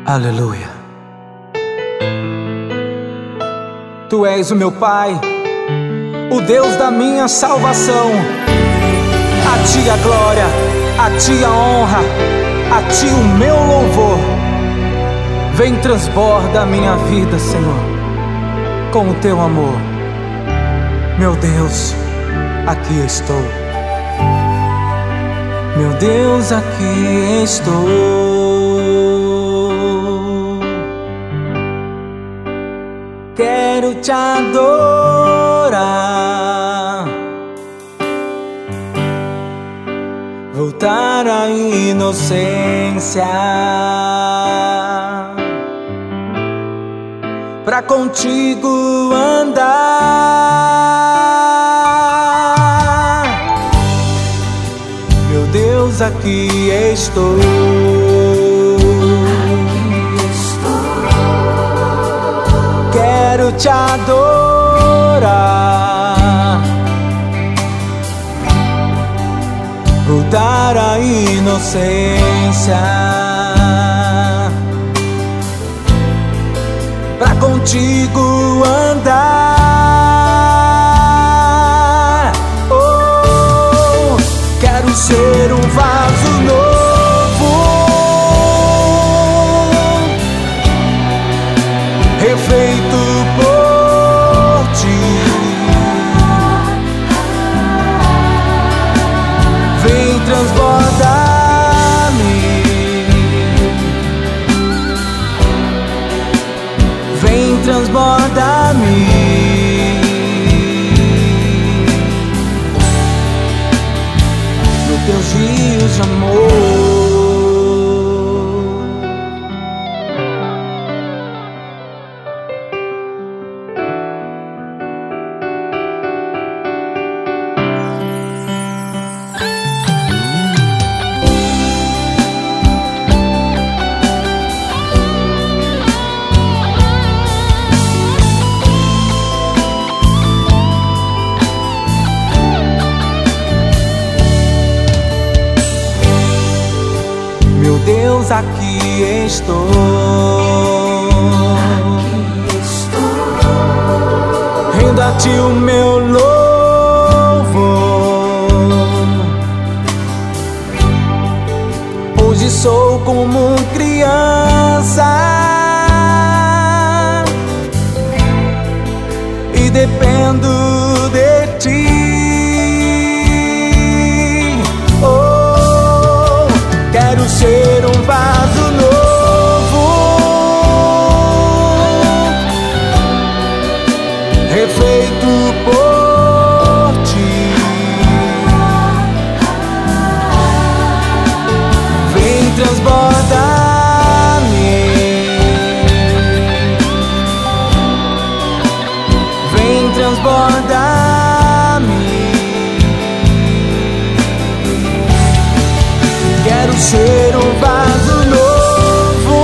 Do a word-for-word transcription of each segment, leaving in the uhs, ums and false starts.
Aleluia. Tu és o meu Pai, o Deus da minha salvação. A Ti a glória, a Ti a honra, a Ti o meu louvor. Vem, transborda a minha vida, Senhor, com o Teu amor. Meu Deus, aqui estou. Meu Deus, aqui estou. Quero Te adorar, voltar à inocência, pra contigo andar. Meu Deus, aqui estou. Quero Te adorar, voltar à inocência, pra contigo andar. Oh, quero ser um vaso novo, refeito por Ti. Vem, transborda-me, vem, transborda-me. Nos Teus rios de amor. Meu Deus, aqui estou. Aqui estou. Rendo a Ti o meu louvor. Hoje sou como criança e dependo de Ti. Quero ser um vaso novo, refeito por Ti. Vem, transborda-me, vem, transborda-me. Quero ser um vaso novo,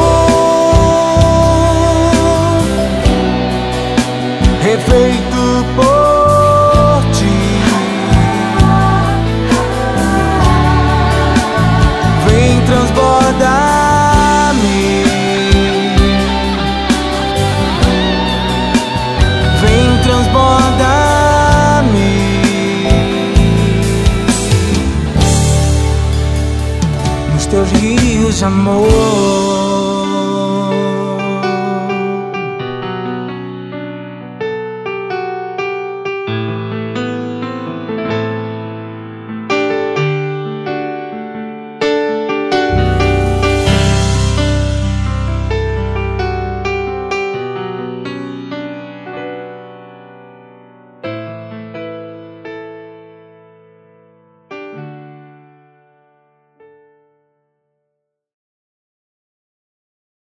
refeito por Ti. Vem, transborda-me, vem, transborda-me. Teus rios de amor.